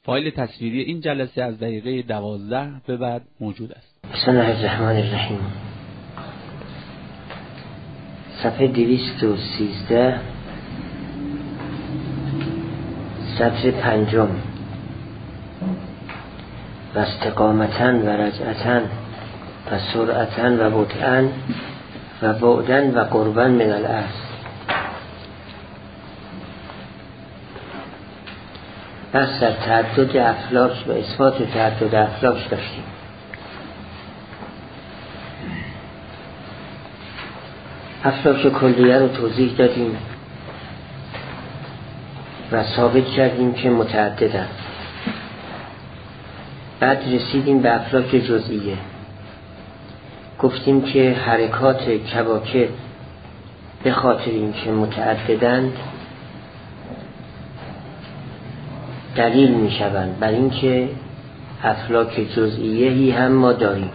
فایل تصویری این جلسه از دقیقه 12 به بعد موجود است. بسم الله الرحمن الرحیم. صفحه 213 سطر 5 و استقامتاً و رجعتاً و سرعتاً و بطئاً و بعداً و قرباً من الاصل. بس در تعدد افلاک و اثبات تعدد افلاک داشتیم. افلاک کلیه رو توضیح دادیم و ثابت کردیم که متعددن. بعد رسیدیم به افلاک جزئیه. گفتیم که حرکات کواکب به خاطر اینکه متعددند دلیل می شوند بر اینکه افلاک جزئیه‌ای هم ما داریم.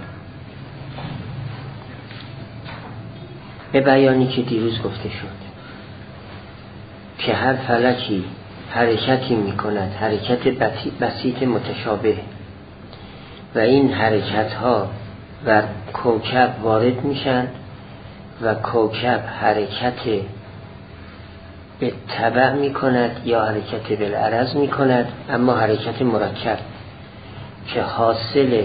به بیانی که دیروز گفته شد که هر فلکی حرکتی می کند، حرکت بسیط متشابه، و این حرکت ها و کوکب وارد میشن و کوکب حرکت به تبع می کند یا حرکت بالعرض می کند، اما حرکت مرکب که حاصل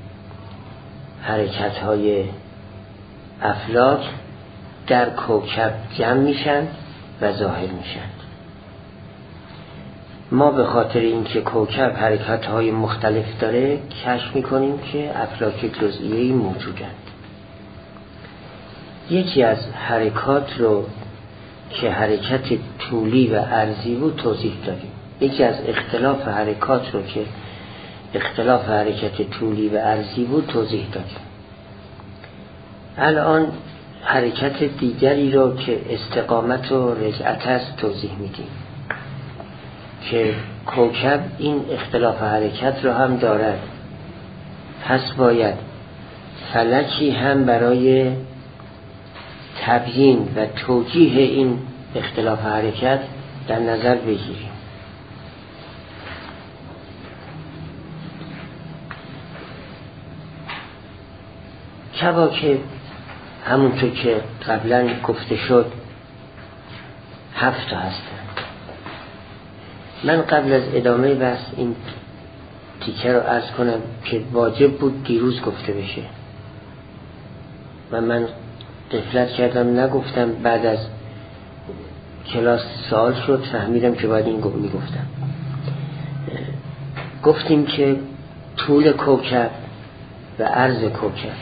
حرکت های افلاک در کوکب جمع میشن و ظاهر میشن. ما به خاطر اینکه کوکب حرکت های مختلف داره کشف میکنیم که افلاک جزئیه‌ای موجودند. یکی از حرکات رو که حرکت طولی و عرضی بود توضیح دادیم. یکی از اختلاف حرکات رو که اختلاف حرکت طولی و عرضی بود توضیح دادیم. الان حرکت دیگری رو که استقامت و رجعت است توضیح میدیم که کوکب این اختلاف حرکت رو هم دارد. پس باید فلکی هم برای تبیین و توجیه این اختلاف حرکت در نظر بگیریم. کواکب همونطور که قبلا گفته شد 7 تا هستند. من قبل از ادامه بحث این تیکه رو عرض کنم که واجب بود دیروز گفته بشه و من غفلت کردم نگفتم. بعد از کلاس سوال شد فهمیدم که باید این میگفتم. گفتیم که طول کوکب و عرض کوکب،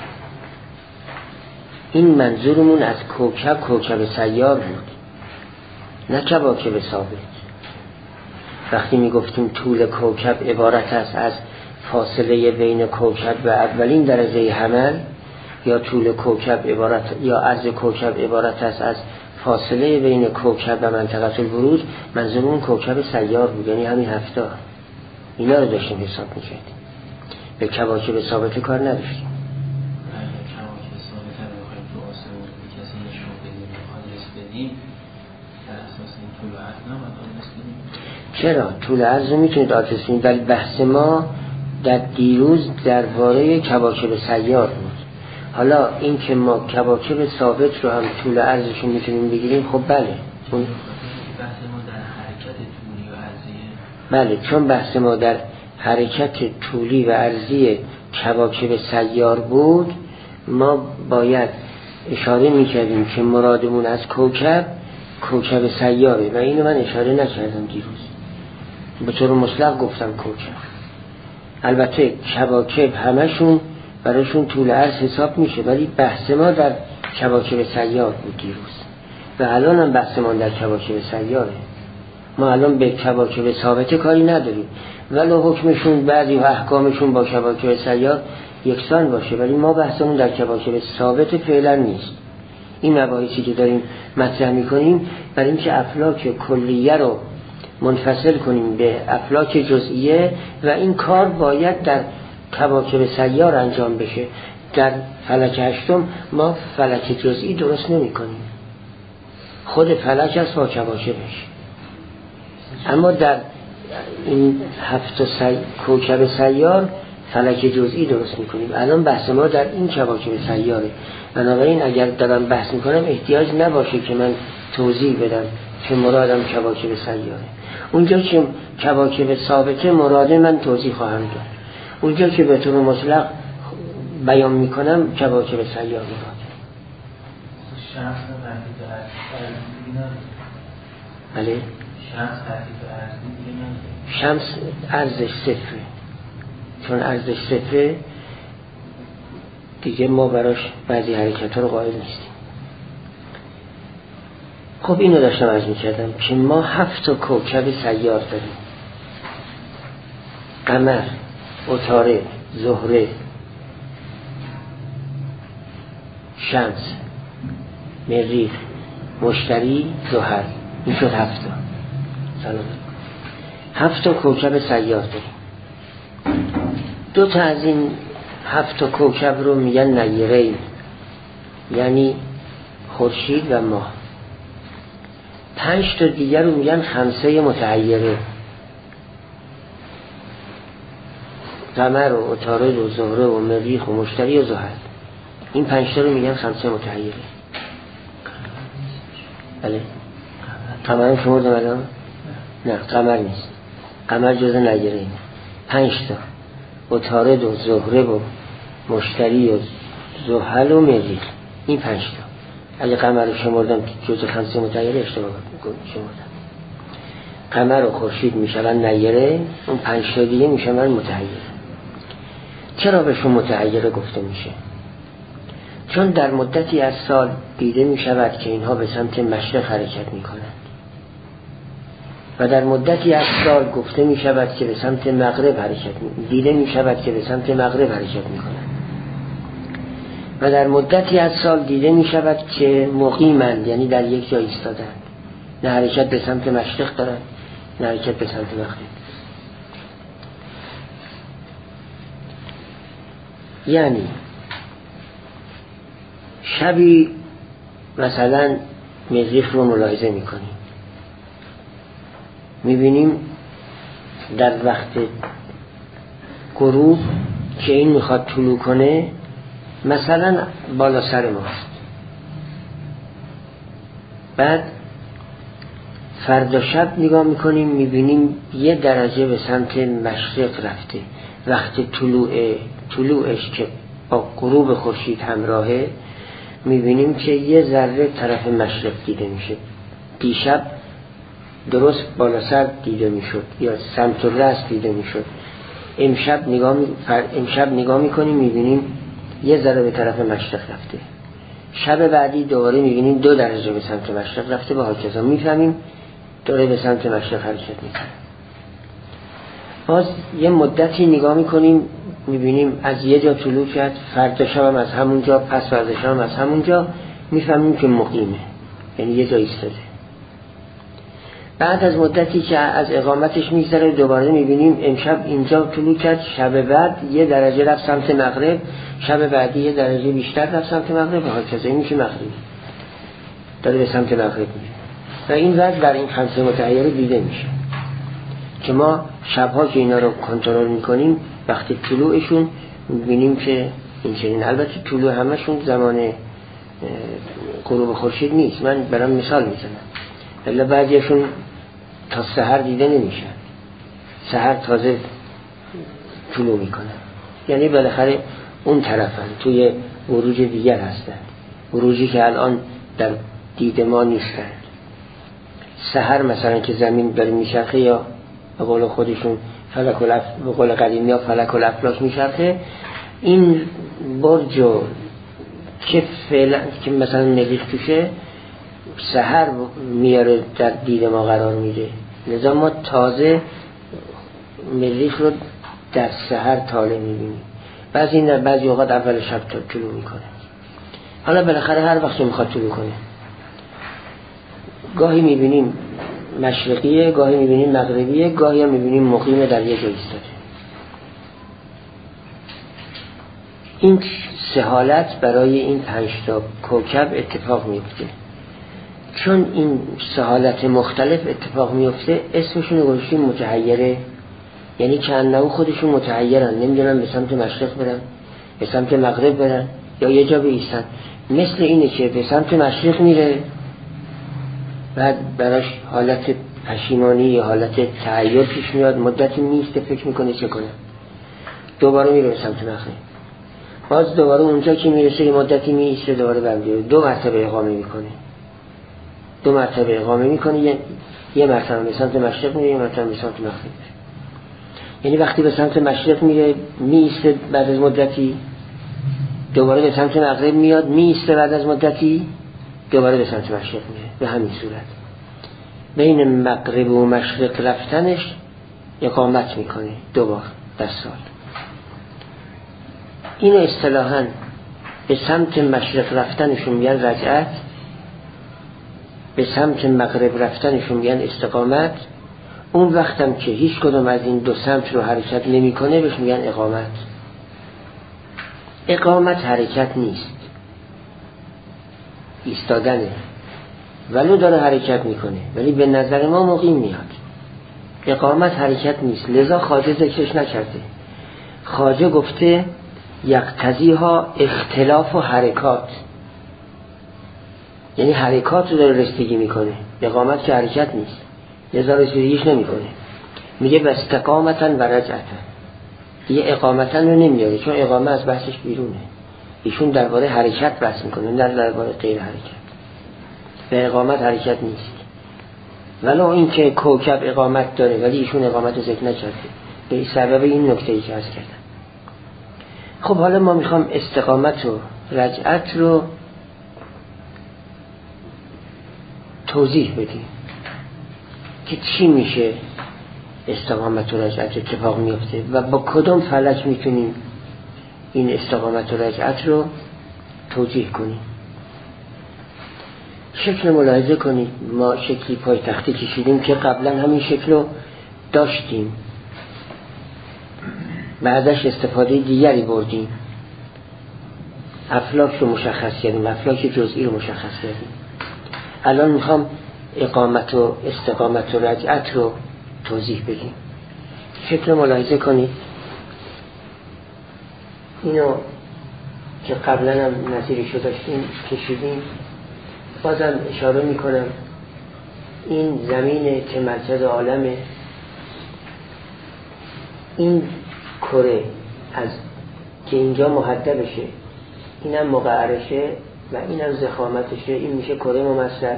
این منظورمون از کوکب سیار بود، نه کواکب ثابت. وقتی میگفتیم طول کوکب عبارت است از فاصله بین کوکب و اولین درجه حمل، یا طول کوکب عبارت یا عرض کوکب عبارت است از فاصله بین کوکب و منطقه البروج، منظورمون کوکب سیار بود، یعنی همین 7 تا. اینا رو داشتیم حساب میکردیم، به کواکب ثابت کار نداشتیم. چرا؟ طول عرض رو میتونید آدرس کنید، ولی بحث ما در دیروز درباره کواکب سیار بود. حالا این که ما کواکب ثابت رو هم طول عرضش رو میتونیم بگیریم، خب بله. اون بحث ما در حرکت طولی و عرضی. بله، چون بحث ما در حرکت طولی و عرضی کواکب سیار بود، ما باید اشاره میکردیم که مرادمون از کوکب سیاره، و اینو من اشاره نکردم دیروز، به طور مطلق گفتم کوکب. البته کواکب همشون براشون طول عرض حساب میشه، ولی بحث ما در کواکب سیار بود دیروز و الان هم بحث ما در کواکب سیاره. ما الان به کواکب ثابت کاری نداریم، ولو حکمشون بعضی و احکامشون با کواکب سیار یکسان باشه، ولی ما بحثمون در کواکب ثابت فعلا نیست. این مباحثی که داریم مطرح میکنیم برای اینکه افلاک کلیه رو منفصل کنیم به افلاک جزئیه، و این کار باید در کواکب سیار انجام بشه. در فلک هشتم ما فلک جزئی درست نمی کنیم، خود فلک است با کواکبش. اما در این 7 کوکب سیار فلک جزئی درست میکنیم. الان بحث ما در این کواکب سیاره، بنابراین اگر دارم بحث میکنم احتیاج نباشه که من توضیح بدم که مرادم کواکب سیاره. اونجا که کواکب ثابته مراد من توضیح خواهم داد، اونجا که به طور مطلق بیان میکنم کواکب سیار مراد. شمس ترتیب ارضی نداره. بله؟ شمس ترتیب ارضی دیگه نداره. شمس ارزش صفره، چون ارزش صفره دیگه ما براش بعضی حرکت ها رو قائل نیستیم. خب اینو داشتم عرض میکردم که ما 7 کوکب سیار داریم: قمر، عطارد، زهره، شمس، مریخ، مشتری، زحل. این شد 7. سلام. 7 کوکب سیار داریم. 2 تا از این 7 کوکب رو میگن نیرین، یعنی خورشید و ماه. 5 تا دیگر رو میگن خمسه متحیره: قمر و عطارد و زهره و مریخ و مشتری و زحل. این 5 تا رو میگن خمسه متحیره. بله. قمر رو شمردم الان؟ نه، قمر نیست. قمر جز نیرین. 5 تا: عطارد و زهره و مشتری و زحل و مریخ. این 5 تا. اگه قمر رو شمردم جز خمسه متحیره اشتباه شمردم. قمر و خورشید میشون نیره، اون 5 تا دیگه میشون متحیره. چرا بهشون متحیره گفته میشه؟ چون در مدتی از سال دیده میشود که اینها به سمت مشرق حرکت میکنند و در مدتی از سال گفته میشود که به سمت مغرب دیده میشود که به سمت مغرب حرکت میکنند و در مدتی از سال دیده میشود که مقیمند، یعنی در یک جا ایستادند، نه حرکت به سمت مشرق دارند نه حرکت به سمت مغرب. یعنی شبی مثلا مریخ رو ملاحظه میکنیم، میبینیم در وقت غروب که این میخواد طلوع کنه مثلا بالا سر ماست. بعد فردا شب نگاه میکنیم میبینیم 1 درجه به سمت مشرق رفته. وقت طلوعش که با غروب خورشید همراهه میبینیم که 1 ذره طرف مشرق دیده میشه. دیشب درست بالا سر دیده میشد یا سمت راست دیده میشد. امشب نگاه میکنیم میبینیم 1 ذره به طرف مشرق رفته. شب بعدی دوباره میبینیم 2 درجه به سمت مشرق رفته و هاکذا. میفهمیم دوباره به سمت مشرق حرکت میکنه. باز یه مدتی نگاه میکنیم میبینیم از یه جا طلوع کرد، فردا شب هم از همونجا، پس فردا شب هم از همونجا، میفهمیم که مقیمه، یعنی یه جا ایستاده. بعد از مدتی که از اقامتش میگذره دوباره میبینیم امشب اینجا طلوع کرد، شب بعد 1 درجه رفت سمت مغرب، شب بعدی 1 درجه بیشتر رفت سمت مغرب و هاکذا. این میشه مغربی، داره به سمت مغرب میره و این وضع در این خمسه متحیره دیده میشه که ما شبها که اینا رو کنترل میکنیم وقتی طلوعشون میبینیم که این چنین. البته طلوع همشون زمان غروب خورشید نیست، من برام مثال میزنم، الا بعضیشون تا سحر دیده نمیشن، سحر تازه طلوع میکنن، یعنی بالاخره اون طرفن، توی بروج دیگر هستن، بروجی که الان در دید ما نیستن. سحر مثلا که زمین داره میچرخه یا به قول خودشون به قول قدیمی ها فلک الافلاک میچرخه، این برج که فعلا که مثلا مریخ توشه سحر میاره در دید ما قرار میده، لذا ما تازه مریخ رو در سحر طالع میبینیم. بعضی اوقات اول شب طلوع میکنه. حالا بالاخره هر وقت میخواد طلوع کنه، گاهی میبینیم مشرقیه، گاهی میبینیم مغربیه، گاهی هم میبینیم مقیم در یک جا ایستاده. این 3 حالت برای این 5 تا کوکب اتفاق میفته چون این سه حالت مختلف اتفاق میفته اسمشون گذاشتیم متحیره، یعنی کأنه خودشون متحیرن، نمیدونن به سمت مشرق برن، به سمت مغرب برن یا یه جا بایستن. مثل اینه که به سمت مشرق میره، بعد براش حالت پشیمانی یا حالت تحیر پیش میاد، مدتی میسته فکر میکنه چه کنه، دوباره میره به سمت مغرب، باز دوباره اونجا که میرسه یه مدتی میسته، دوباره برمیگرده، 2 مرتبه اقامه میکنه، 2 مرتبه اقامه میکنه، یه مرتبه به سمت مشرق میره، یه مرتبه به سمت مغرب میره. یعنی وقتی به سمت مشرق میره میسته، بعد از مدتی دوباره به سمت مغرب میاد، میسته، بعد از مدتی دوباره به سمت مشرق میره. به همین صورت بین مغرب و مشرق رفتنش اقامت میکنه 2 بار در سال. اینو اصطلاحاً به سمت مشرق رفتنشون میگن رجعت، به سمت مغرب رفتنشون میگن استقامت. اون وقتم که هیچ کدوم از این 2 سمت رو حرکت نمیکنه بهش میگن اقامت. اقامت حرکت نیست، ایستادنه، ولو داره حرکت میکنه ولی به نظر ما مقیم میاد. اقامت حرکت نیست، لذا خواجه ذکرش نکرده. خواجه گفته یقتضیها اختلاف و حرکات، یعنی حرکات رو داره رسیدگی میکنه، اقامت که حرکت نیست، لذا رسیدگیش نمیکنه. میگه بستقامتن و رجعتن، یه اقامتن رو نمیاره چون اقامه از بحثش بیرونه. ایشون درباره حرکت بحث میکنه، نه درباره غیر حرکت. به اقامت حرکت نیست، ولو این که کوکب اقامت داره ولی ایشون اقامت رو ذکر نکرده به سبب این نکته‌ای که عرض کردم. خب حالا ما میخوام استقامت و رجعت رو توضیح بدیم که چی میشه استقامت و رجعت اتفاق میفته و با کدام فلک میتونیم این استقامت و رجعت رو توجیه کنیم. شکل ملاحظه کنید، ما شکلی پایتختی کشیدیم که قبلا همین شکل رو داشتیم، بعدش استفاده دیگری بردیم، افلاک رو مشخص کردیم، افلاک جزئی رو مشخص کردیم. الان میخوام اقامت و استقامت و رجعت رو توضیح بدیم. شکل ملاحظه کنید، اینو که قبلا هم نظیرشو داشتیم کشیدیم، بازم اشاره میکنم. این زمینه که مرکز عالمه، این کره از که اینجا محدبشه، اینم مقعرشه و اینم ضخامتشه، این میشه کره ممثل.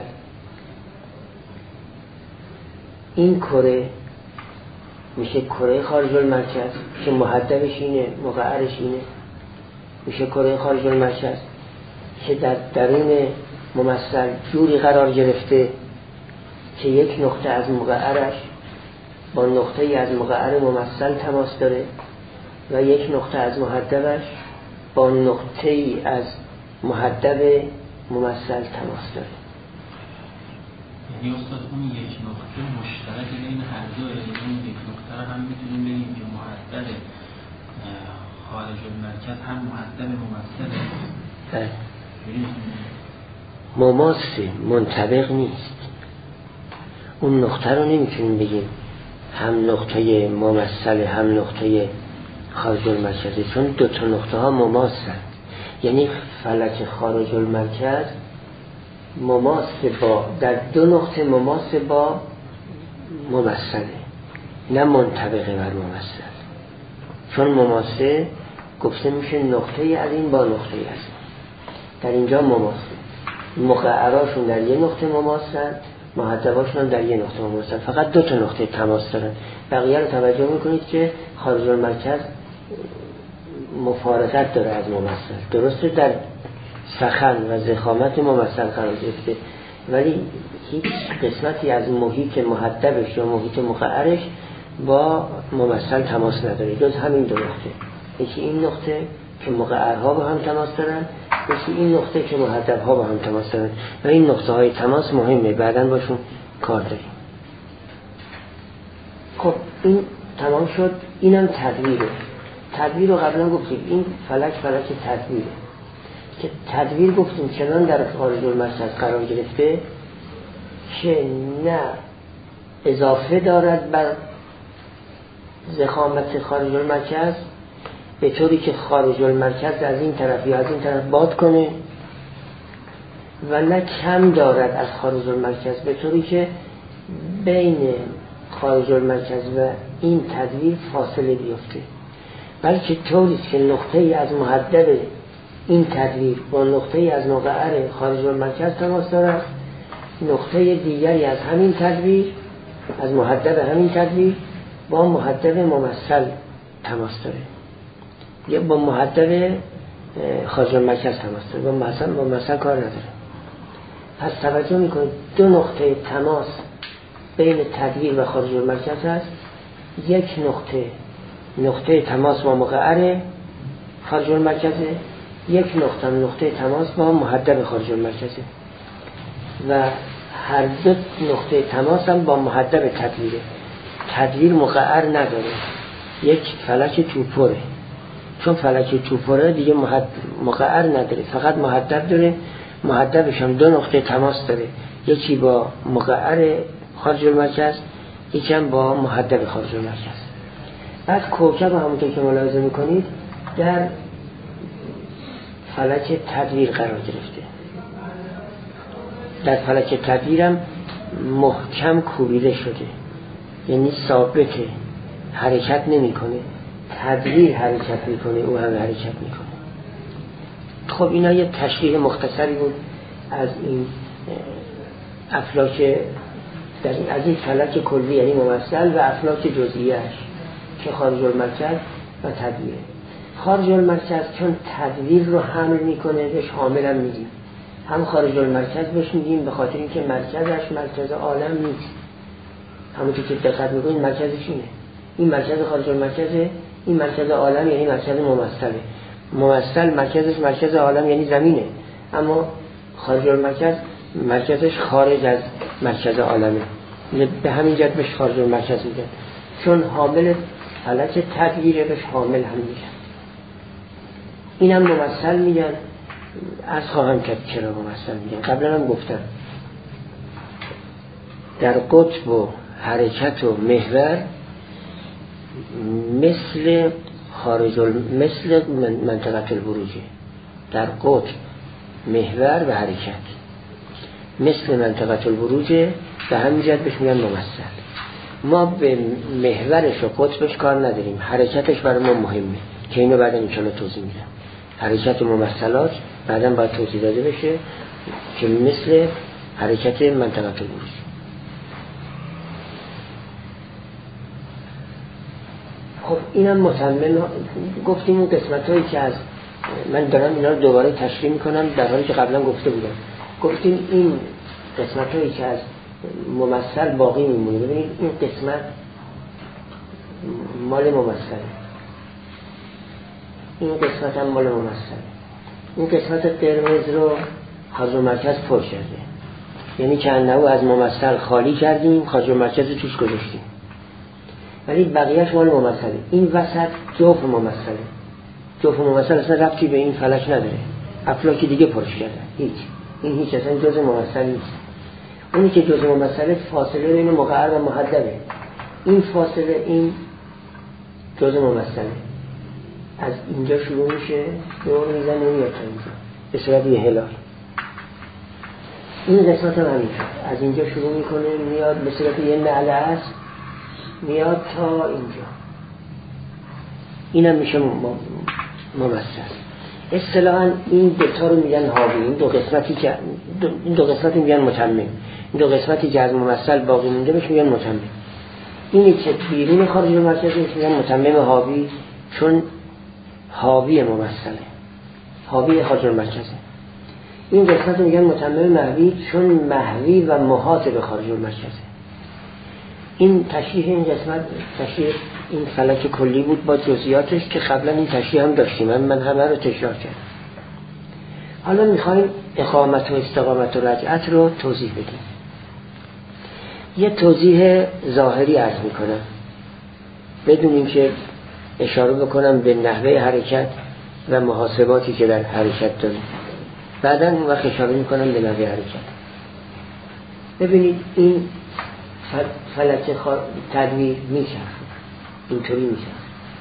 این کره میشه کره خارج المرکز که محدبش اینه، مقعرش اینه، میشه کره خارج المرکز که در درون ممثل جوری قرار گرفته که یک نقطه از مقعرش با نقطه از مقعر ممثل تماس داره و یک نقطه از محدبش با نقطه از محدب ممثل تماس داره. یعنی استاد اون یک نقطه مشترک بین هر دو، این یک نقطه رو هم میتونیم بگیم که محدب خارج المرکز هم محدب ممثله. مماثل منطبق نیست، اون نقطه رو نمیتونیم بگیم هم نقطه ممثل هم نقطه خارج المرکزه، چون 2 تا نقطه ها مماثلن. یعنی فلک خارج المرکز مماثل با در 2 نقطه مماثل با ممثله، نه منطبقه بر ممثل. چون مماثل گفته میشه نقطه از این با نقطه از در اینجا مماثل، مقعراشون در یه نقطه مماثلن، محدباشون در یه نقطه مماثلن، فقط 2 تا نقطه تماس دارن. بقیه رو توجه میکنید که خارج المرکز مفارقت داره از ممثل، درسته در سخن و ضخامت ممثل قرار گرفته ولی هیچ قسمتی از محیط محدبش یا محیط مقعرش با ممثل تماس نداره، جز همین 2 نقطه. یکی این نقطه که مقعرها با هم تماس دارن، یکی این نقطه که محدبها با هم تماس دارن و این نقطه های تماس مهمه، بعداً باشون کار داریم. خب این تمام شد. اینم تدویره. تدویر رو قبلا گفتیم، این فلک تدویره که تدویر گفتیم چنان در خارج المرکز قرار گرفته که نه اضافه دارد بر ضخامت خارج المرکز به طوری که خارج المرکز از این طرف یا از این طرف باد کنه و نه کم دارد از خارج المرکز به طوری که بین خارج المرکز و این تدویر فاصله بیفته، بلکه طوری که نقطه‌ای از محدب این تدویر با نقطه‌ای از مقعر خارج المرکز تماس دارد، نقطه دیگری از همین تدویر از محدب همین تدویر با محدب ممثل تماس داره یا با محدب خارج المرکز تماس داره، با ممثل کار نداره. پس توجه میکنید دو نقطه تماس بین تدویر و خارج المرکز هست. یک نقطه تماس با مقعر خارج المرکزه، یک نقطه تماس با محدب خارج المرکزه و هر دو نقطه تماس هم با محدب تدویره. تدویر مقعر نداره، یک فلک توپره، چون فلک توپره دیگه مقعر نداره، فقط محدب داره. محدبش هم دو نقطه تماس داره، یکی با مقعر خارج المرکز، یکی هم با محدب خارج المرکز. بعد کوکب همونطور که ملاحظه میکنید در فلک تدویر قرار گرفته. در فلک تدویرم محکم کوبیده شده، یعنی ثابته، حرکت نمیکنه. تدویر حرکت میکنه، او هم حرکت میکنه. خب اینا یه تشریح مختصری بود از این افلاک از این فلک کلی یعنی ممثل و افلاک جزئیش که خارج المرکز و تدویر. خارج المرکز چون تدویر رو حمل میکنه بهش حامل هم میگیم، هم خارج المرکز بهش میگیم به خاطر اینکه مرکزش مرکز عالم نیست. همونطور که دقت میکنید مرکزش اینه، این مرکز خارج المرکزه، این مرکز عالم یعنی مرکز ممثله. ممثل مرکزش مرکز عالم یعنی زمینه، اما خارج المرکز مرکزش خارج از مرکز عالمه. به همین جهت بهش خارج المرکز میگن، چون حامل فلک تدویره بهش حامل هم میگن. اینم ممثل میگن. از خواهم کرد چرا ممثل میگن. قبلا هم گفتم در قطب و حرکت و محور مثل منطقه البروجه. در قطب محور و حرکت مثل منطقه البروجه، به همین جهت بهش میگن ممثل. ما به محورش و قطبش کار نداریم، حرکتش برای ما مهمه که اینو بعدا انشاءالله توضیح میدم. حرکت ممثلات بعدا باید توضیح داده بشه که مثل حرکت منطقه البروج. خب اینم متمم. گفتیم اون قسمت هایی که از من دارم اینا رو دوباره تشریح میکنم در حالی که قبلا گفته بودم. گفتیم این قسمت هایی که از ممثل باقی میمونه. ببینید این قسمت مال ممثله، این قسمت هم مال ممثله. این قسمت قرمز رو خارج المرکز پر کرده، یعنی که انهو از ممثل خالی کردیم، خارج المرکز رو توش گذاشتیم، ولی بقیهش مال ممثله. این وسط جوف ممثله. جوف ممثل اصلا ربطی به این فلک نداره، افلاکی دیگه پرش کردن، این هیچ اصلا جز ممثل نیست. اونی که جز ممثله فاصله بین مقعر و محدبه. این فاصله این جز ممثله، از اینجا شروع میشه دور میزنه میاد تا اینجا به صورت یه هلال. این قسمت هم همینطور از اینجا شروع میکنه میاد به صورت یه نعله است میاد تا اینجا. اینم میشه ممثل. اصطلاحاً این دوتا رو میگن حاوی. این دو قسمتی میگن متمم. این دو قسمتی که از ممثل باقی مونده بهش میگن متمم. اینی که بیرون خارج المرکز میگن متمم حاوی، چون حاوی ممثله، حاوی خارج المرکزه. این قسمت رو میگن متمم محوی، چون محوی و محاط به خارج المرکزه. این تشریح این قسمت تشریح این فلک کلی بود با جزئیاتش که قبلا این تشریح هم داشتیم، من همه رو تکرار کردم. حالا میخوایم اقامت و استقامت و رجعت رو توضیح بدیم. یه توضیح ظاهری عرض میکنم بدون اینکه اشاره بکنم به نحوه حرکت و محاسباتی که در حرکت داریم. بعداً اون وقت اشاره میکنم به نحوه حرکت. ببینید این فلک تدویر میچرخه، اینطوری میچرخه،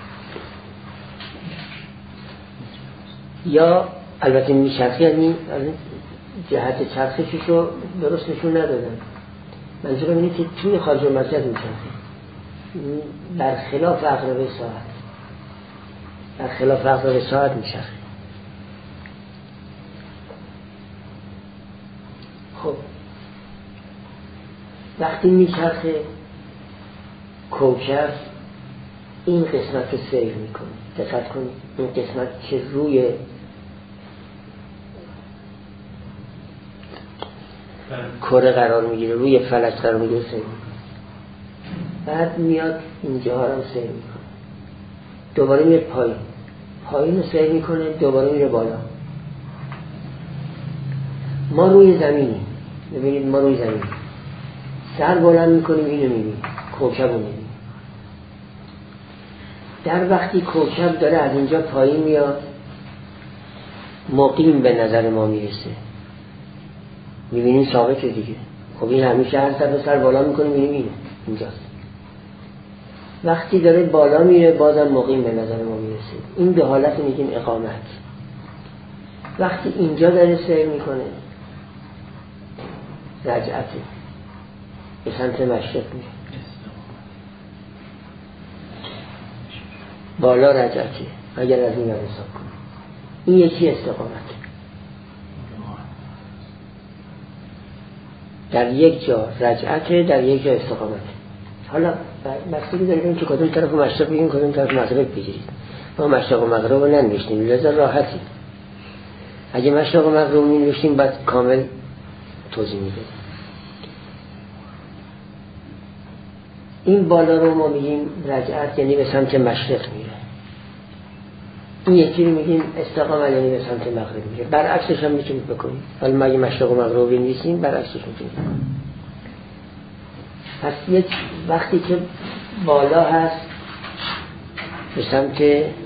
یا البته میچرخه، یعنی جهت چرخشش رو درست نشون ندادن. منظورم اینه که توی خارج المرکز میچرخه، برخلاف عقربه ساعت، برخلاف عقربه ساعت میچرخه. خب وقتی میچرخه کوکب این قسمت رو سیر میکنه. دقت کنید این قسمت که روی کره قرار میگیره، روی فلک قرار میگیره، سیر میکنه. بعد میاد اینجا هم سیر میکنه، دوباره میره پایین، پایین رو سیر میکنه، دوباره میره بالا. ما روی زمینیم، ببینید ما روی زمینیم، سر بلند میکنیم اینو میبینیم، کوکب رو میبینیم. در وقتی کوکب داره از اینجا پایین میاد مقیم به نظر ما میرسه، میبینیم ثابته دیگه. خب این همیشه هر سر بالا میکنیم میبینیم اینه اینجاست. وقتی داره بالا میره بازم مقیم به نظر ما میرسه. این به حالت میگیم اقامت. وقتی اینجا داره سیر میکنه رجعته، به سمت مشرق میره، بالا رجعته اگر از این رو حساب کنیم. این یکی استقامته. در یک جا رجعته، در یک جا استقامته. حالا بستگی داریم که کدوم طرف مشرق بگیم کدوم طرف مغرب بگیرید. ما مشرق و مغرب رو ننوشتیم، لذا راحتی. اگه مشرق و مغرب رو ننوشتیم باید کامل توضیح میده. این بالا رو ما میگیم رجعت، یعنی به سمت مشرق میره. این یکی رو میگیم استقامت، یعنی به سمت مغرب میره. برعکسش هم میتونید بکنید. حالا ما اگه مشرق و مغرب رو بنویسیم برعکسش میتونید بکنید. پس یک وقتی که بالا هست به سمت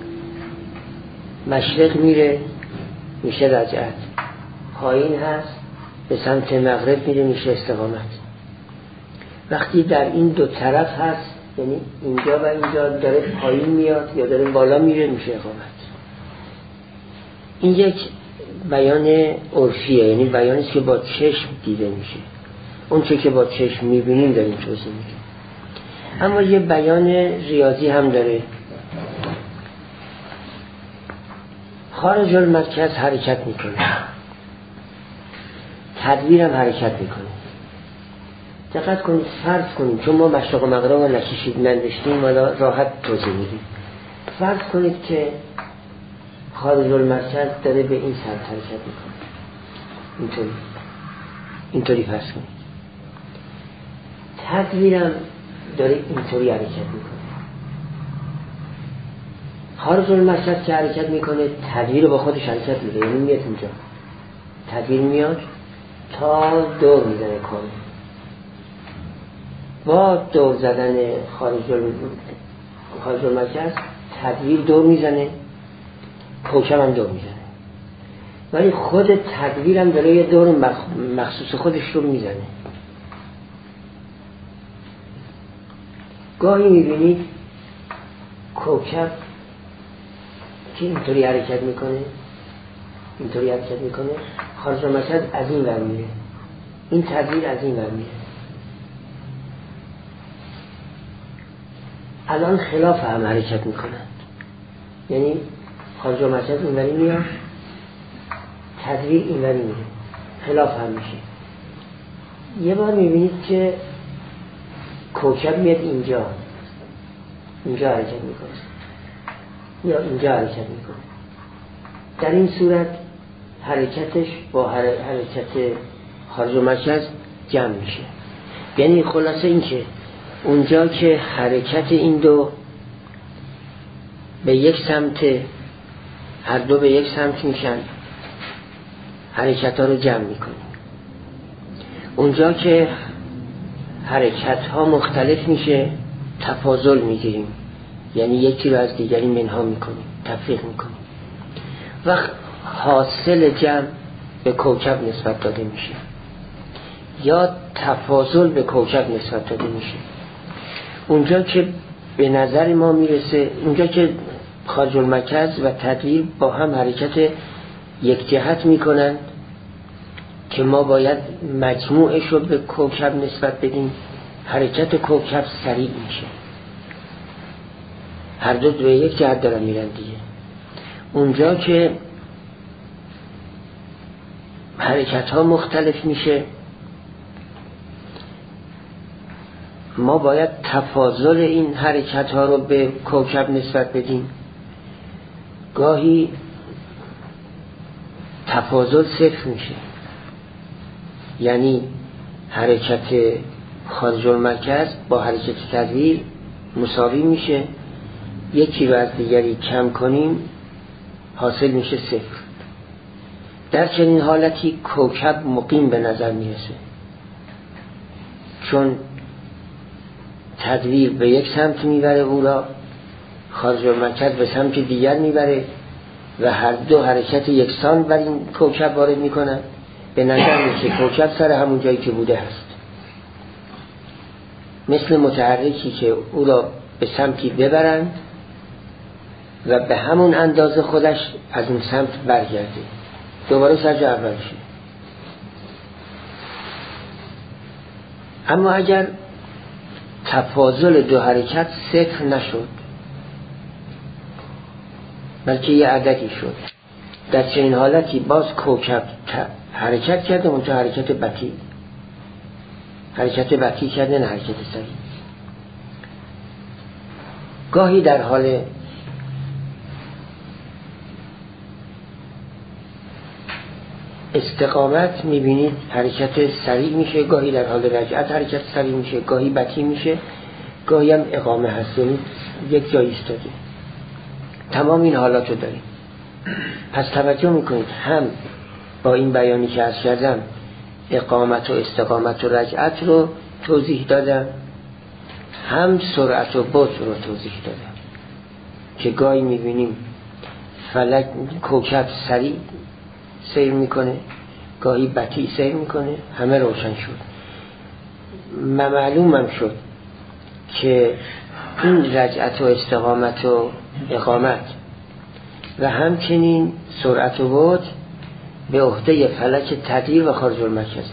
مشرق میره میشه رجعت، پایین هست به سمت مغرب میره میشه استقامت. وقتی در این دو طرف هست یعنی اینجا و اینجا داره پایین میاد یا داره بالا میره میشه اقامت. این یک بیان عرفیه، یعنی بیانیست که با چشم دیده میشه. اون چه که با چشم میبینیم داریم توضیح میدیم. اما یه بیان ریاضی هم داره. خارج المرکز حرکت میکنه، تدویر هم حرکت میکنه. دقت کنید، فرض کنید چون ما مشرق و مغرب رو نکشید نداشتیم ولی راحت توضیح میدیم. فرض کنید که خارج المرکز داره به این سمت حرکت میکنه، اینطوری فرض کنید. تدویرم داره اینطوری حرکت میکنه. خارج المرکز که حرکت میکنه تدویر با خودش حرکت میده، یعنی میاد اینجا، تدویر میاد تا دور میزنه کامل. با دور زدن خارج المرکز تدویر دور میزنه، کوکب هم دور میزنه، ولی خود تدویر هم داره یه دور مخصوص خودش رو میزنه. گاهی میبینید کوکب که اینطوری حرکت میکنه، خارج المرکز از این ور میره، این تدویر از این ور میره. الان خلاف هم حرکت میکنند، یعنی خارج المرکز اینوری میاد، تدویر اینوری میره، خلاف هم میشه. یه بار میبینید که کوکب میاد اینجا حرکت میکنه یا اینجا حرکت میکنه. در این صورت حرکتش با حرکت خارج المرکز جمع میشه. یعنی خلاصه این که اونجا که حرکت این دو به یک سمت، هر دو به یک سمت میشن، حرکت ها رو جمع میکنیم. اونجا که حرکت ها مختلف میشه تفاضل میگیریم، یعنی یکی رو از دیگری منها میکنیم، تفریق میکنیم. وقت حاصل جمع به کوکب نسبت داده میشه. یا تفاضل به کوکب نسبت داده میشه. اونجا که به نظر ما میرسه، اونجا که خارج المرکز و تدویر با هم حرکت یک جهت میکنن که ما باید مجموعش رو به کوکب نسبت بدیم، حرکت کوکب سریع میشه. هر دو به یک جهت دارن میرن دیگه. اونجا که حرکت ها مختلف میشه، ما باید تفاضل این حرکت ها رو به کوکب نسبت بدیم. گاهی تفاضل صفر میشه، یعنی حرکت خارج المرکز با حرکت تدویر مساوی میشه، یکی رو از دیگری کم کنیم حاصل میشه صفر. در چنین حالتی کوکب مقیم به نظر میرسه، چون تدویر به یک سمت میبره او را، خارج المرکز به سمت دیگر میبره و هر دو حرکت یکسان بر این کوکب وارد میکنن. به نظر میشه کوکب سر همون جایی که بوده هست، مثل متحرکی که او را به سمتی ببرن و به همون اندازه خودش از اون سمت برگرده، دوباره سر جا اول شه. اما اگر تفاضل دو حرکت صفر نشد بلکه یه عددی شد، در چنین حالتی باز کوکب حرکت کرده، منتها حرکت بطیء کرده، نه حرکت سریع. گاهی در حال استقامت میبینید حرکت سریع میشه، گاهی در حال رجعت حرکت سریع میشه، گاهی بطیء میشه، گاهی هم اقامه هست، یعنی یک جایی ایستاده. تمام این حالات رو داریم. پس توجه میکنید هم با این بیانی که عرض کردم اقامت و استقامت و رجعت رو توضیح دادم، هم سرعت و بطء رو توضیح دادم که گاهی میبینیم فلک کوکب سریع سیر میکنه، گاهی بطیء سیر میکنه. همه روشن شد. معلومم شد که این رجعت و استقامت و اقامت و همچنین سرعت و بطء به عهده فلک تدویر و خارج المرکز،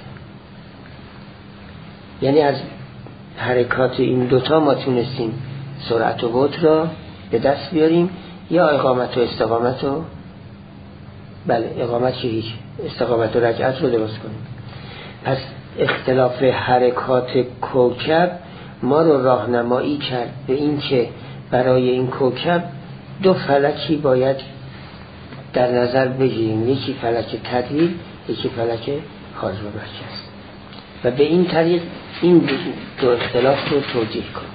یعنی از حرکات این دوتا ما تونستیم سرعت و بطء را به دست بیاریم، یا اقامت و استقامت رو، بله اقامت که هیچ، استقامت و رجعت رو درست کنیم. پس اختلاف حرکات کوکب ما رو راهنمایی کرد به این که برای این کوکب دو فلکی باید در نظر بگیریم، یکی فلک تدویر، یکی فلک خارج المرکز، و به این طریق این دو اختلاف رو توجیه کنیم.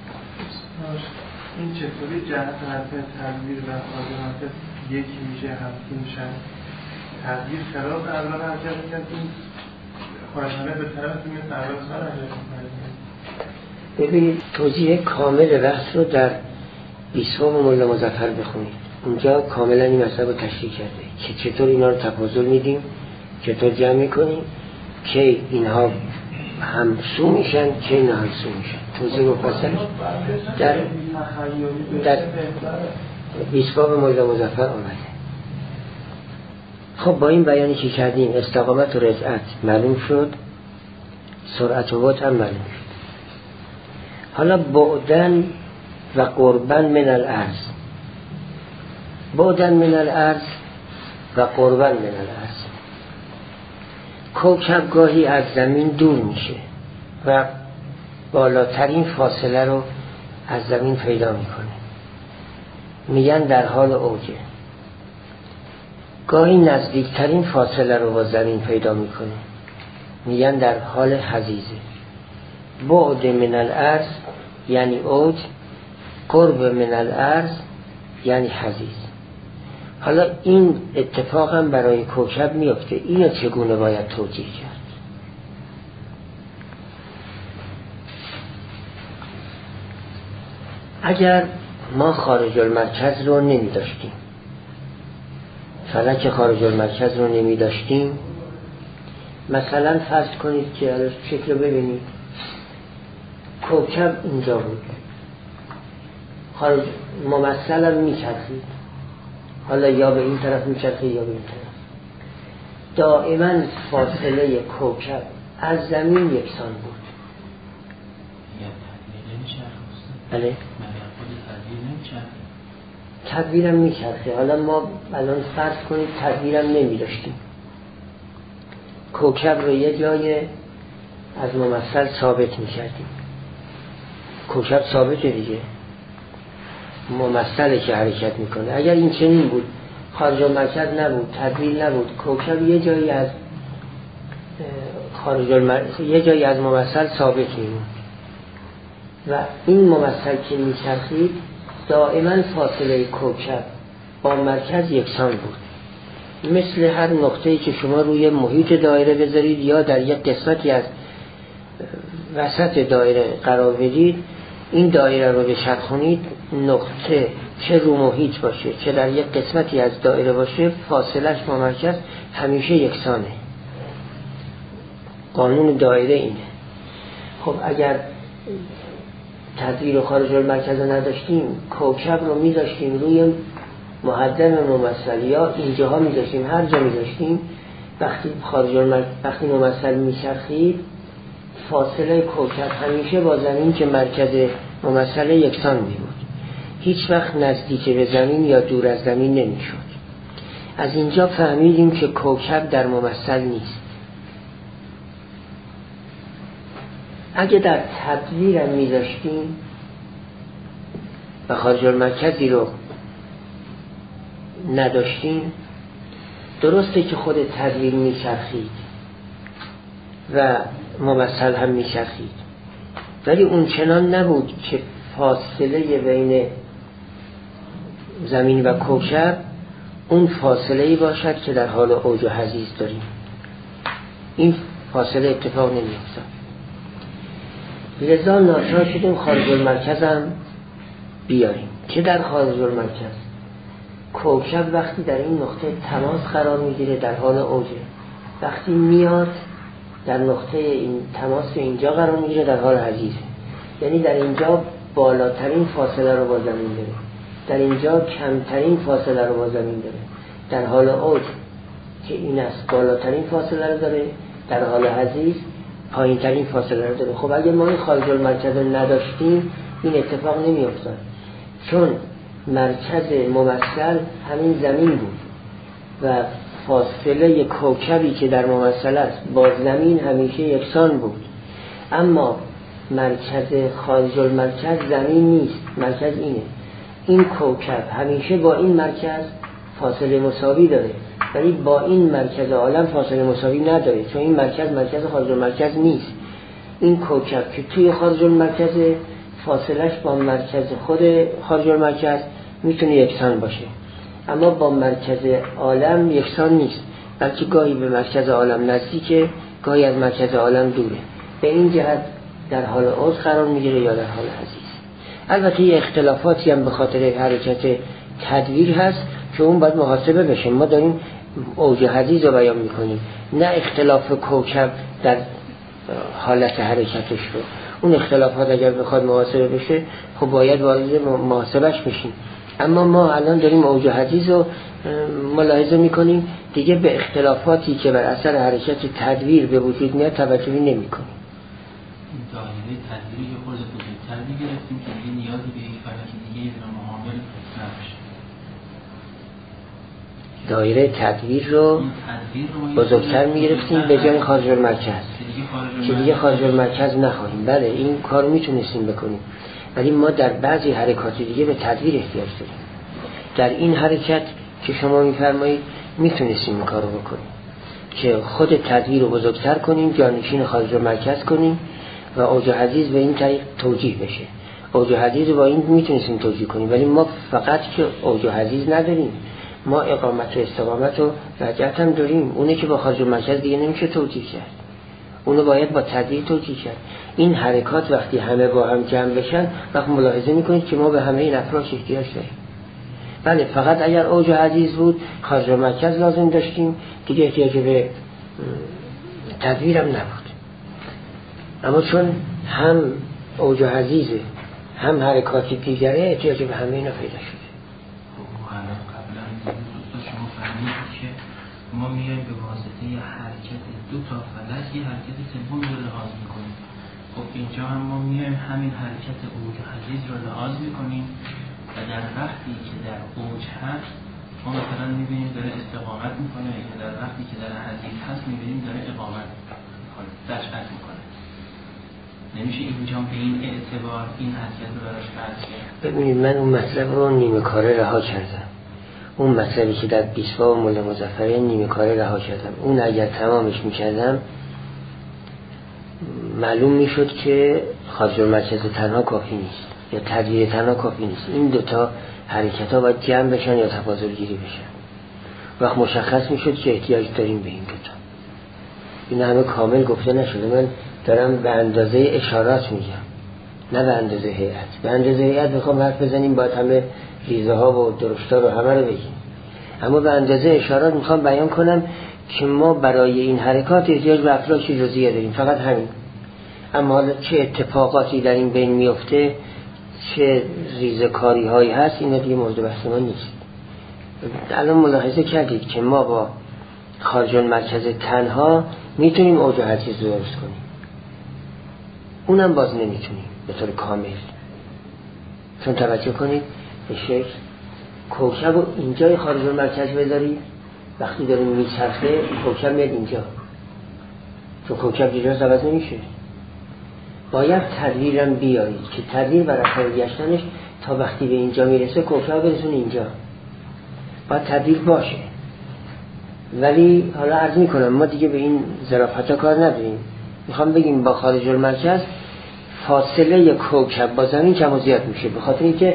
این چطوری جهت حرکت تدویر و خارج المرکز یکی میشه، همسو میشن؟ تدویر خلاف اول حرکت میکرد، این خارج المرکز به طرف میاد اول سر حرکت میکرد. ببینید توضیح کامل بحث رو در 20 مولا مظفر بخونید، اونجا کاملا این مسئله رو تشریح کرده که چطور اینا رو تفاضل میدیم، چطور جمع میکنیم که اینها همسو میشن که اینا همسو میشن. توضیح مفصل در 20 مولا مظفر آمده. خب با این بیانی که کردیم استقامت و رجعت معلوم شد، سرعت و بطء هم معلوم شد. حالا بعدن و قربن من الارض، بعدن من الارض و قربن من الارض. کوکب گاهی از زمین دور میشه و بالاترین فاصله رو از زمین پیدا میکنه، میگن در حال اوجه. گاهی نزدیکترین فاصله رو با زمین پیدا میکنه، میگن در حال حضیضه. بعد من الارض یعنی اوج، قرب من الارض یعنی حضیض. حالا این اتفاق هم برای کوکب میفته، اینو چگونه باید توجیه کرد؟ اگر ما خارج المرکز رو نمی داشتیم، فلک خارج المرکز رو نمی داشتیم، مثلا فرض کنید که الان شکل رو ببینید، کوکب اینجا بود، خارج ممثل هم میچرخید، حالا یا به این طرف میچرخید یا به این طرف. دائما فاصله کوکب از زمین یکسان بود. بله؟ تدویرم میچرخه. حالا ما الان فرض کنید تدویرم نمیداشتیم، کوکب رو یه جای از ممثل ثابت میکردیم. کوکب ثابته دیگه، ممثله که حرکت میکنه. اگر این چنین بود، خارج المرکز نبود، تدویر نبود، کوکب یه جایی از یه جایی از ممثل ثابت میموند و این ممثل که میچرخید دائما فاصله کوکب با مرکز یکسان بود. مثل هر نقطه‌ای که شما روی محیط دایره بذارید یا در یک قسمتی از وسط دایره قرار بدید، این دایره رو بچرخونید، نقطه چه رو محیط باشه چه در یک قسمتی از دایره باشه، فاصلش با مرکز همیشه یکسانه. قانون دایره اینه. خب اگر تدویر و خارج المرکز رو نداشتیم، کوکب رو میذاشتیم روی محدم ممثل یا اینجاها میذاشتیم، هر جا میذاشتیم، وقتی ممثل میچرخید فاصله کوکب همیشه با زمین که مرکز ممثل یکسان میبود، هیچ وقت نزدیک به زمین یا دور از زمین نمیشد. از اینجا فهمیدیم که کوکب در ممثل نیست. اگه در تدویرم میذاشتیم و خارج المرکزی رو نداشتیم، درسته که خود تدویر میچرخید و ممثل هم میچرخید، ولی اون چنان نبود که فاصله بین زمین و کوکب اون فاصله‌ای باشد که در حال اوج و حضیض داریم. این فاصله اتفاق نمی‌افتاد. لذا ناچار شدیم خارج المرکز هم بیاریم که در خارج المرکز کوکب وقتی در این نقطه تماس قرار میگیره در حال اوجه، وقتی میاد در نقطه این تماس اینجا قرار میگیره در حال حضیض. یعنی در اینجا بالاترین فاصله رو با زمین داره، در اینجا کمترین فاصله رو با زمین داره. در حال اوج که این است بالاترین فاصله رو داره، در حال حضیض پایین ترین فاصله رو داره. خب اگه ما این خارج المرکز رو نداشتیم این اتفاق نمی افتاد، چون مرکز ممثل همین زمین بود و فاصله کوکبی که در ممثل است با زمین همیشه یکسان بود. اما مرکز خارج المرکز زمین نیست، مرکز اینه. این کوکب همیشه با این مرکز فاصله مساوی داره، ولی با این مرکز عالم فاصله مساوی نداره، چون این مرکز خارج المرکز نیست. این کوکب که توی خارج المرکز فاصلش با مرکز خود خارج المرکز میتونه یکسان باشه، اما با مرکز عالم یکسان نیست، بلکه گاهی به مرکز عالم نزدیکه، گاهی از مرکز عالم دوره. به این جهت در حال اوج قرار میگیره یا در حال حضیض. البته یه اختلافاتی هم به خاطر حرکت تدویر هست که اون باید محاسبه بشه. ما داریم اوج حضیض رو بیان میکنیم، نه اختلاف کوکب در حالت حرکتش رو. اون اختلافات اگر بخواد محاسبه بشه خب باید وارد محاسبش بشیم. اما ما الان داریم اوج حضیض رو ملاحظه میکنیم، دیگه به اختلافاتی که بر اثر حرکت تدویر به وجود میاد توجهی نمیکنیم. دایره تدویری که خود بزرگتر میگرفتیم که دیگه نیازی به یک فلک دیگه معامل نباشه. دایره تدویر رو بزرگتر میگرفتیم به جای خارج المرکز که دیگه خارج المرکز نخواهیم. بله این کار میتونستیم بکنیم، ولی ما در بعضی حرکات دیگه به تدویر احتیاج داریم. در این حرکت که شما میفرمایید میتونستیم این کارو بکنیم که خود تدویر رو بزرگتر کنیم، جانشین خارج المرکز کنیم و اوج حضیض به این طریق توجیه بشه. اوج حضیض رو با این میتونستیم توجیه کنیم، ولی ما فقط که اوج حضیض نداریم، ما اقامت و استقامت و رجعت هم داریم. اونه که با خارج المرکز دیگه نمیشه توجیه کرد، اونو باید با تدویر توجیه کرد. این حرکات وقتی همه با هم جمع بشن وقت ملاحظه میکنید که ما به همه این افراش احتیاج داریم. بله فقط اگر اوج حضیض بود خارج المرکز لازم داشتیم، دیگه احتیاج به تدبیرم نبود. اما چون هم اوج حزیزه هم حرکاتی دیگره احتیاج به همه اینا پیدا شده. حالا قبلا شما فهمیدید که ما میایم به واسطه حرکت دو تا فلک یه حرکت سوم رو لحاظ میکنیم. خب اینجا هم ما میایم همین حرکت اوج حزیز رو لحاظ میکنیم و در وقتی که در اوج هست ما مثلا میبینیم داره استقامت میکنه یا در وقتی که در حزیز هست میبینیم داره اقامت دشت میکنه. نمیشه اینجا به این اعتبار این حرکت رو براش فرض کرد؟ ببینید من اون مطلب رو نیمه کاره رها کردم. اون مطلبی که در بیسوا و مولا مظفره نیمه کاره رها کردم. اون اگر تمامش میکردم معلوم میشد که خارج المرکز تنها کافی نیست یا تدبیر تنها کافی نیست. این دوتا حرکت ها باید جمع بشن یا تفاضل گیری بشن. وقت مشخص میشد که احتیاج داریم به این دوتا. این همه کامل گفته نشده. من دارم به اندازه اشارات میگم نه به اندازه هیئت. به اندازه هیئت میخوام حرف بزنیم باید همه ریزه ها و درشتا رو همه رو بگیم. اما به اندازه اشارات میخوام بیان کنم که ما برای این حرکات احتیاج به افلاک جزئیه داریم، فقط همین. اما حالا چه اتفاقاتی در این بین میفته، چه ریزکاری هایی هست، اینا دیگه مورد بحث ما نیست. الان ملاحظه کردید که ما با خارج المرکز تنها میتونیم اوج حزیز درست کنیم، اونم باز نمیتونیم به طور کامل. چون توجه کنید به شکل کوکب رو اینجای خارج المرکز بذارید، وقتی داریم میچرخه کوکب میاد اینجا، چون کوکب دیگه عوض نمیشه. باید تدویرم بیارید که تدویر بر اثر گشتنش تا وقتی به اینجا میرسه کوکب برسونه اینجا، باید تدویر باشه. ولی حالا عرض میکنم ما دیگه به این ظرافت ها کار نداریم. میخوام بگیم با خارج المرکز فاصله کوکب با زمین کم و زیاد میشه، به خاطر اینکه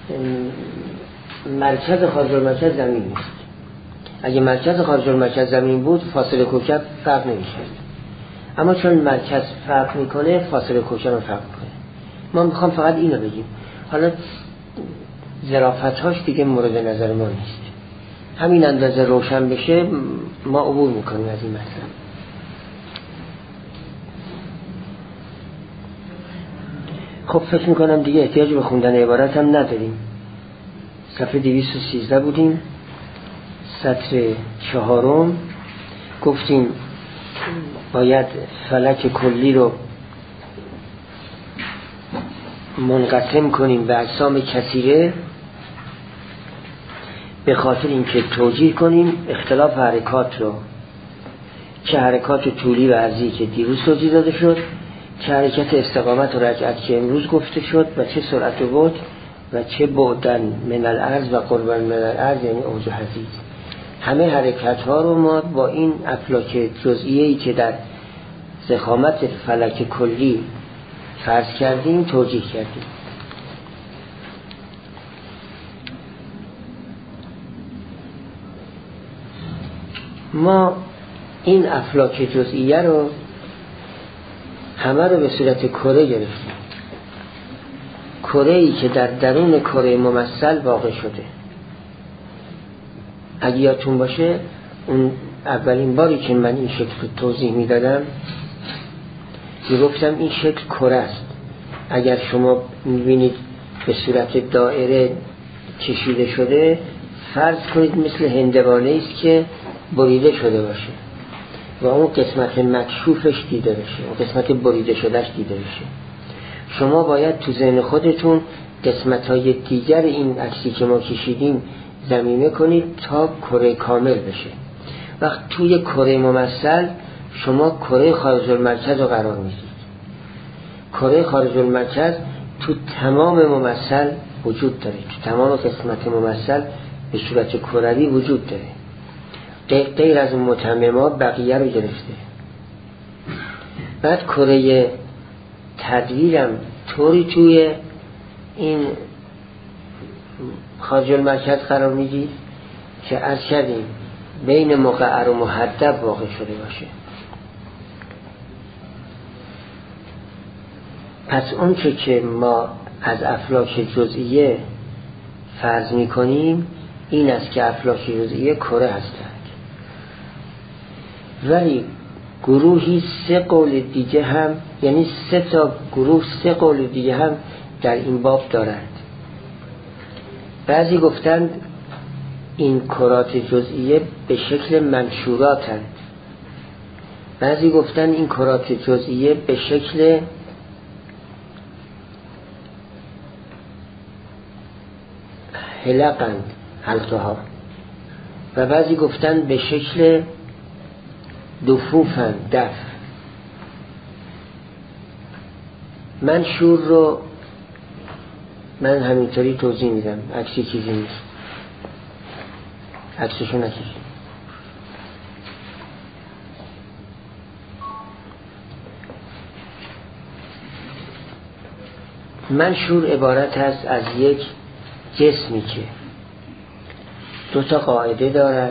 مرکز خارج المرکز زمین نیست. اگه مرکز خارج المرکز زمین بود فاصله کوکب فرق نمیشه، اما چون مرکز فرق میکنه فاصله کوکب هم فرق میکنه. ما میخوام فقط اینو بگیم. حالا ظرافت‌هاش دیگه مورد نظر ما نیست. همین اندازه روشن بشه ما عبور میکنیم از این مطلب. خب فکر میکنم دیگه احتیاج به خوندن عبارت هم نداریم. صفحه 213 بودیم، سطر 4 گفتیم باید فلک کلی رو منقسم کنیم به اجسام کثیره به خاطر اینکه توجیه کنیم اختلاف حرکات رو، چه حرکات طولی و عرضی که دیروز توضیح داده شد، چه حرکت استقامت و رجعت که امروز گفته شد، و چه سرعت و بعد و چه بعدن من الارض و قربن من الارض یعنی اوج حزیز. همه حرکت ها رو ما با این افلاک جزئیه‌ای که در ضخامت فلک کلی فرض کردیم توجیه کردیم. ما این افلاک جزئیه رو همه رو به صورت کره گرفتیم، کره‌ای که در درون کره ممثل واقع شده. اگه یادتون باشه اون اولین باری که من این شکل توضیح میدادم میگفتم این شکل کره است. اگر شما میبینید به صورت دایره کشیده شده، فرض کنید مثل هندوانه است که بریده شده باشه و اون قسمت مکشوفش دیده بشه، اون قسمت بریده شدهش دیده بشه. شما باید تو ذهن خودتون قسمت‌های دیگر این عکسی که ما کشیدیم ضمیمه کنید تا کره کامل بشه. وقت توی کره ممثل شما کره خارج المرکز رو قرار میدید. کره خارج المرکز تو تمام ممثل وجود داره، تو تمام قسمت ممثل به صورت کروی وجود داره، غیر از متممات بقیه رو گرفته. بعد کره تدویرم طوری توی این خارج المرکز قرار میدید که عرض کردیم بین مقعر و محدب واقع شده باشه. پس اون که ما از افلاک جزئیه فرض میکنیم این است که افلاک جزئیه کره هستند، ولی گروهی 3 قول دیگه هم، یعنی 3 تا گروه 3 قول دیگه هم در این باب دارند. بعضی گفتند این کرات جزئیه به شکل منشوراتند، بعضی گفتند این کرات جزئیه به شکل حلقند، حلقه ها، و بعضی گفتند به شکل دفوفند، دف. منشور رو من همینطوری توضیح میدم، عکسی چیزی نیست، عکسشو نکشید. منشور عبارت است از یک جسمی که 2 تا قاعده دارد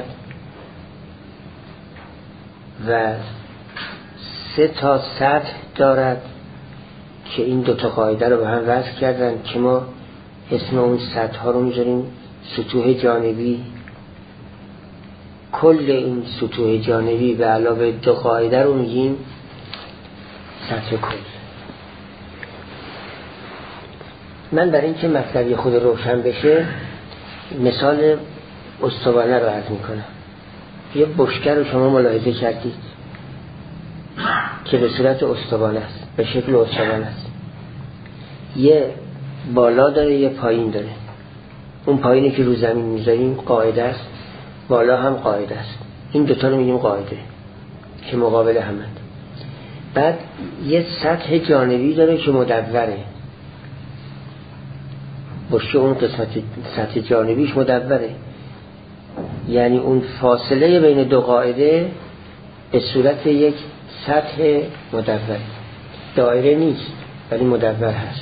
و 3 تا سطح دارد که این 2 تا قاعده رو به هم وصل کردن که ما اسم اون سطح ها رو میذاریم سطوح جانبی. کل این سطوح جانبی به علاوه 2 قاعده رو میگیم سطح کل. من برای اینکه مطلبی خود روشن بشه مثال استوانه رو عرض میکنم. یه بشکه رو شما ملاحظه کردید که به صورت استوانه است، به شکل استوانه است. یه بالا داره، یه پایین داره. اون پایینی که رو زمین میذاریم قاعده است، بالا هم قاعده است. این 2 تا رو میگیم قاعده که مقابل همند. بعد یه سطح جانبی داره که مدوره. بشکه اون قسمت سطح جانبیش مدوره، یعنی اون فاصله بین 2 قاعده به صورت یک سطح مدور، دایره نیست ولی مدور هست.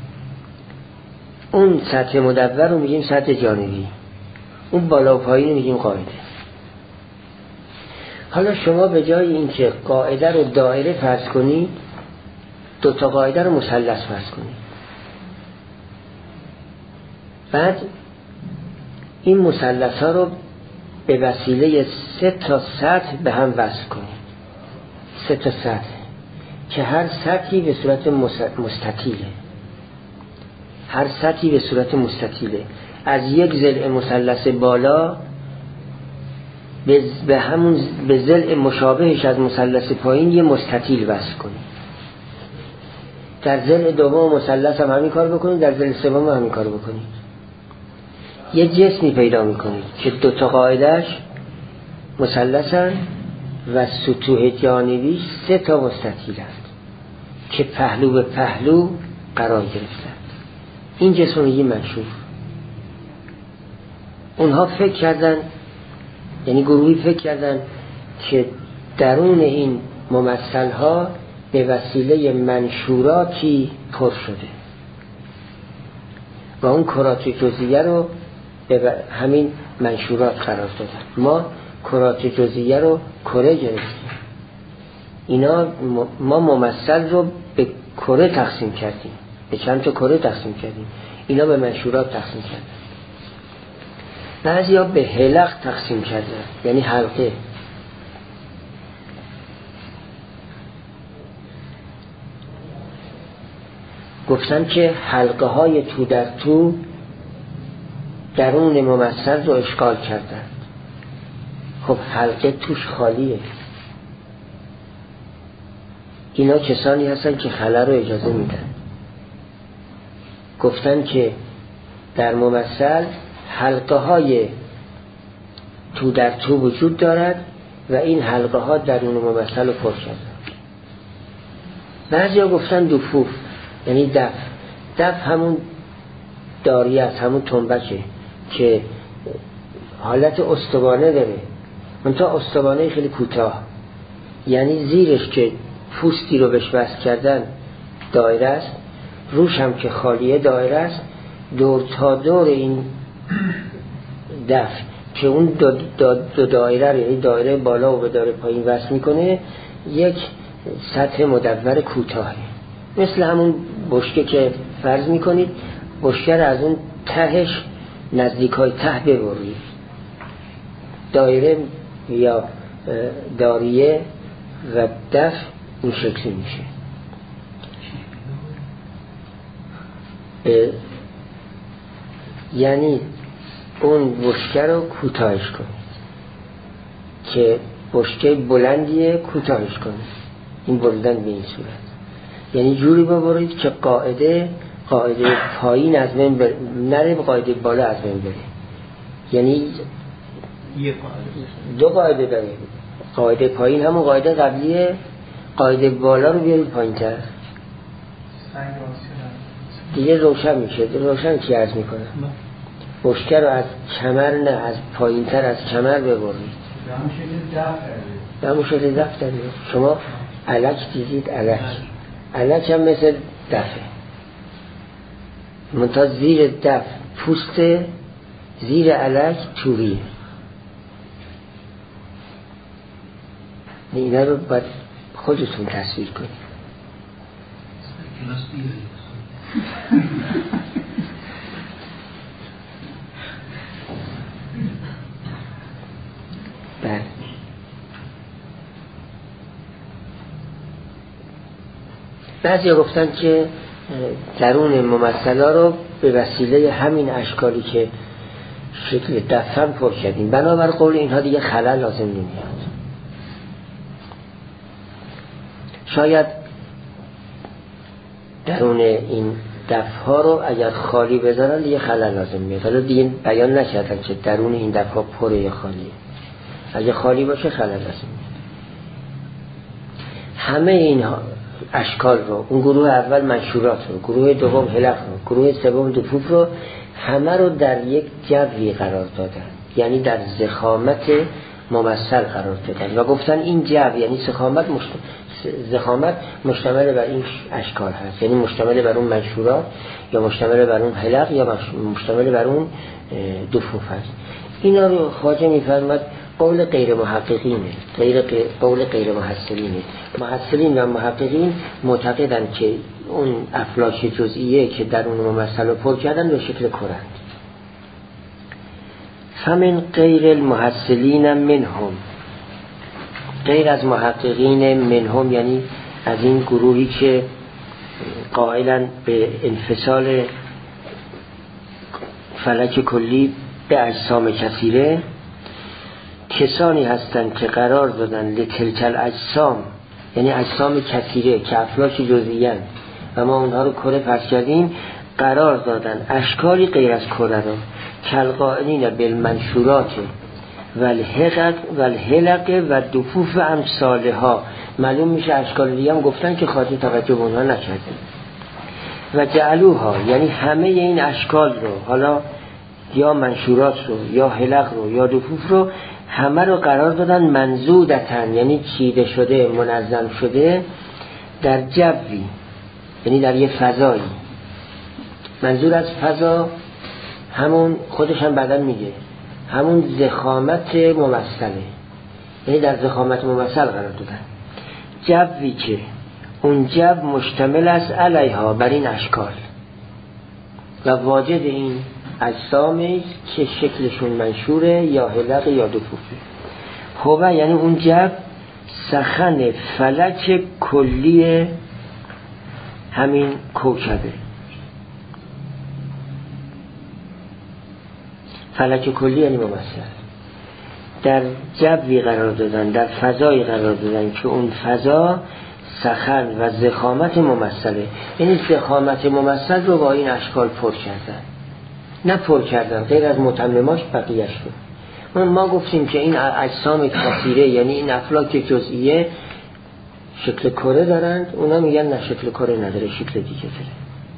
اون سطح مدور رو میگیم سطح جانبی، اون بالا و پایین رو میگیم قاعده. حالا شما به جای اینکه قاعده رو دایره فرض کنید 2 تا قاعده رو مثلث فرض کنید. بعد این مثلث ها رو به وسیله 3 تا سطح به هم وصل کنید. 3 تا سطح که هر سطحی به صورت مستطیله، هر سطحی به صورت مستطیله. از یک ضلع مثلث بالا به همون به ضلع مشابهش از مثلث پایین یه مستطیل وصل کنید. در ضلع دوم مثلث هم همین کار بکنید، در ضلع سوم هم همین کار بکنید. یه جسمی پیدا میکنید که 2 تا قاعدهش مثلثن و سطوح جانبیش 3 تا مستطیلند که پهلو به پهلو قرار گرفتند. این جسم رو میگیم منشور. اونها فکر کردن، یعنی گروهی فکر کردن که درون این ممثل ها به وسیله منشوراتی پر شده و اون کرات جزئیه رو به همین منشورات قرار دادن. ما کرات جزئیه رو کره گرفتیم، اینا ما ممثل رو به کره تقسیم کردیم، به چند تا کره تقسیم کردیم، اینا به منشورات تقسیم کردن. بعضی ها به حلق تقسیم کردن، یعنی حلقه. گفتن که حلقه های تو در تو درون ممثل رو اشغال کردن. خب حلقه توش خالیه. اینا کسانی هستن که خلا رو اجازه میدن. گفتن که در ممثل حلقه های تو در تو وجود دارد و این حلقه ها درون ممثل رو پر کردن. بعضی ها گفتن دفوف، یعنی دف. دف همون داریه است، همون تنبکه که حالت استوانه داره، منتها استوانه خیلی کوتاه، یعنی زیرش که پوستی رو بهش وصل کردن دایره است، روش هم که خالیه دایره است. دور تا دور این دف که اون دو دایره رو، یعنی دایره بالا و به دایره پایین وصل میکنه، یک سطح مدور کوتاهه. مثل همون بشکه که فرض میکنید بشکه رو از اون تهش نزدیکای ته ببرید، دایره یا داریه و دف این شکلی میشه. یعنی اون بشکه رو کوتاهش کنید که بشکه بلندیه، کوتاهش کنید. این بردن به این صورت یعنی جوری ببرید که قاعده پایین از من نره، قاعده بالا از من بره. یعنی دو قاعده داره، قاعده پایین همون قاعده قبلیه، قاعده بالا رو بیارید پایین تر دیگه روشن میشه. روشن چی عرض میکنم؟ بشکه رو از کمر نه، از پایین تر از کمر ببرید. همون شکل دف دارید. شما علک دیدید؟ علک هم مثل دفه، منتها زیر دف پوست، زیر علک چوبیه. اینا رو باید خودتون تصویر کنید. بله. بعضی گفتن که درون ممثلا رو به وسیله همین اشکالی که شکل دفن پر کردیم، بنابر قول اینها دیگه خلل لازم نمیاد. شاید درون این دفها رو اگر خالی بذارن دیگه خلل لازم میاد. حالا دیگه بیان نکردن که درون این دفها پره یا خالیه. اگه خالی باشه خلل لازم میاد. همه اینها اشکال رو، اون گروه اول منشورات رو، گروه دوم حلق رو، گروه سوم دفوف رو، همه رو در یک جوی قرار دادن، یعنی در ضخامت ممثل قرار دادن و گفتن این جو یعنی ضخامت مشتمل بر این اشکال هست، یعنی مشتمل بر اون منشورات یا مشتمل بر اون حلق یا مشتمل بر اون دفوف هست. اینا رو خواجه می‌فرماد قول غیر محققینه، قول غیر محصلینه. محصلین و محققین معتقدن که اون افلاک جزئیه که در اون ممثل رو پر کردن به شکل کرند. فمن غیر المحصلین منهم، غیر از محققین منهم یعنی از این گروهی که قائلن به انفصال فلک کلی به اجسام کثیره، کسانی هستند که قرار دادن لتلکل اجسام، یعنی اجسام کثیره که افلاک جزئیان و ما اونها رو کره فرض کردیم، قرار دادن اشکالی غیر از کره رو کالقائلین بالمنشورات والحلق و دفوف امثالها. معلوم میشه اشکال دیگه هم گفتن که خاطر توجه به اونها نکردیم. و جعلوها یعنی همه این اشکال رو، حالا یا منشورات رو یا حلق رو یا دفوف رو، همه رو قرار دادن منزودتن، یعنی چیده شده، منظم شده در جوی، یعنی در یه فضایی. منظور از فضا همون خودش هم بعداً میگه همون ضخامت ممثله، یعنی در ضخامت ممثل قرار دادن جوی که اون جو مشتمل است علیها، بر این اشکال و واجد این اجسامی که شکلشون منشوره یا حلق یا دفوفه. خوبه یعنی اون جو سخن فلک کلی همین کوکبه. فلک کلی یعنی ممثل، در جوی قرار دادن، در فضایی قرار دادن که اون فضا سخن و ضخامت ممثله، یعنی ضخامت ممثل رو با این اشکال پر کردن، نه پر کردن غیر از متمماش بقیهش رو. ما گفتیم که این اجسام کثیره یعنی این افلاک جزئیه شکل کره دارند، اونا میگن نه شکل کره نداره، شکل دیگه داره.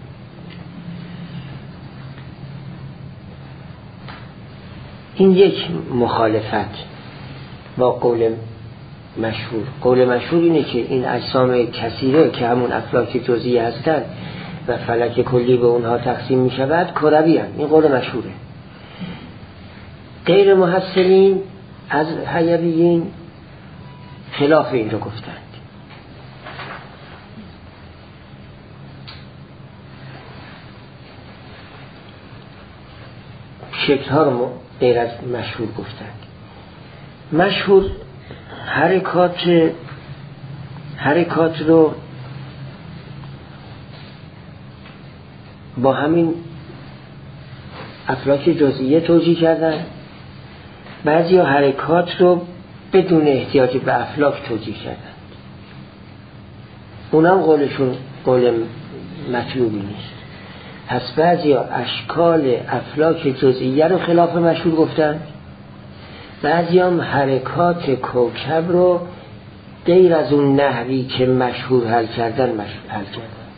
این یک مخالفت با قول مشهور. قول مشهور اینه که این اجسام کثیره که همون افلاک جزئی هستند و فلک کلی به اونها تقسیم می شود کروی هستند. این قول مشهوره. غیر محصلین از حیویین خلاف این رو گفتند. شکل ها رو غیر از مشهور گفتند. مشهور حرکات حرکات رو با همین افلاک جزئیه توجیه کردن، بعضی ها حرکات رو بدون احتیاج به افلاک توجیه کردن. اونم قولشون قول مطلوبی نیست. پس بعضی ها اشکال افلاک جزئیه رو خلاف مشهور گفتن، بعضی هم حرکات کوکب رو غیر از اون نحوی که مشهور حل کردن حل کردن.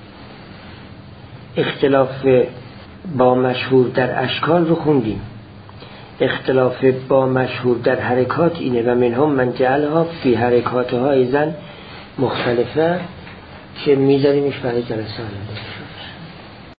اختلاف با مشهور در اشکال رو خوندیم، اختلاف با مشهور در حرکات اینه و منهم من جعلها فی حرکاتها ایزن مختلفه که میذاریمش برای جلسه آینده.